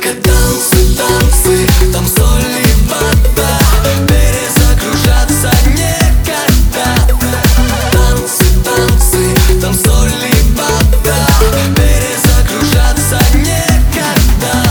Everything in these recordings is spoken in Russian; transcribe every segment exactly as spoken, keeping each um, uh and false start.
только танцы, танцы, там соль и вода, перезагружаться некогда. Танцы, танцы, там соль и вода, перезагружаться некогда.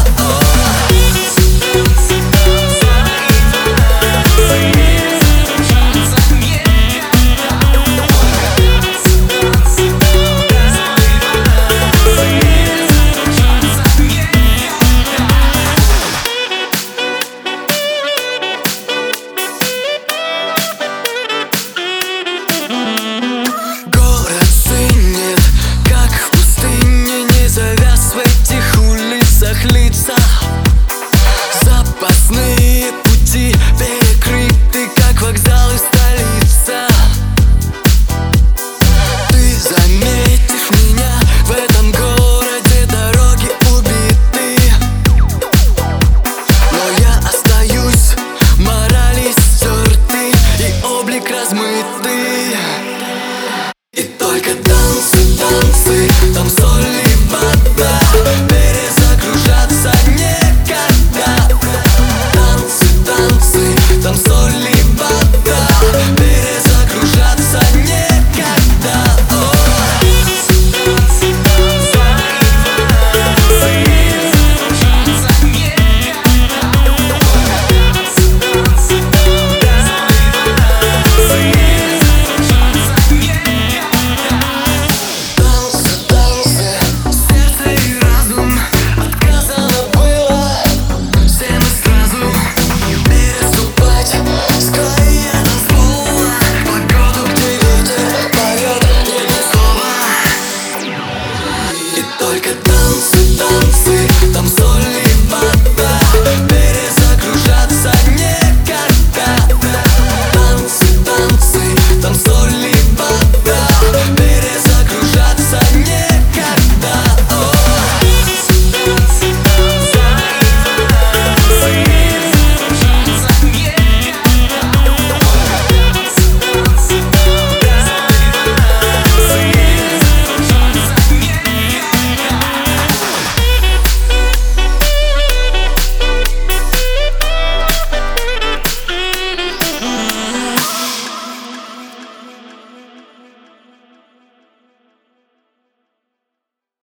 Лица, запасные пути перекрыты, как вокзал и столица. Ты заметишь меня в этом городе, дороги убиты, но я остаюсь, морали стерты и облик размытый. И только танцы, танцы, там соль и вода, перезагружаться некогда. Танцы, танцы, там соль и вода, перезагружаться некогда. Только танцы, танцы, там соль.